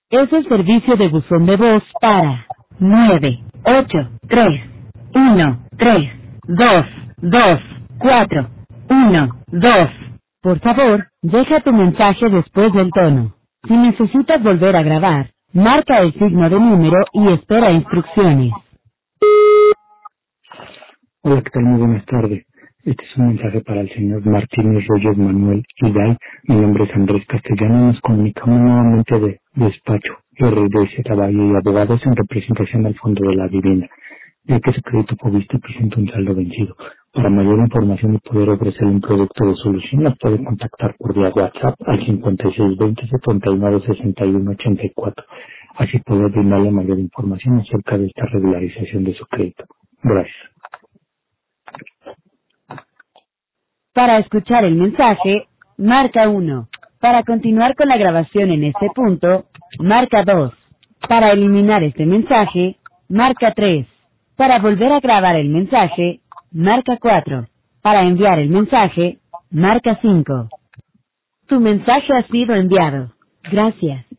Es el servicio de buzón de voz para 983-1-3-2-2-4-1-2. Por favor, deja tu mensaje después del tono. Si necesitas volver a grabar, marca el signo de número y espera instrucciones. Hola, ¿qué tal? Muy buenas tardes. Este es un mensaje para el señor Martínez Rollos Manuel Hidal. Mi nombre es Andrés Castellano. Nos comunicamos nuevamente de despacho RDC Valle y Abogados en representación al Fondo de la Vivienda, ya que su crédito fue visto y presenta un saldo vencido. Para mayor información y poder ofrecer un producto de solución, nos puede contactar por vía WhatsApp al 5620-7961-84. Así poder brindarle mayor información acerca de esta regularización de su crédito. Gracias. Para escuchar el mensaje, marca 1. Para continuar con la grabación en este punto, marca 2. Para eliminar este mensaje, marca 3. Para volver a grabar el mensaje, marca 4. Para enviar el mensaje, marca 5. Tu mensaje ha sido enviado. Gracias.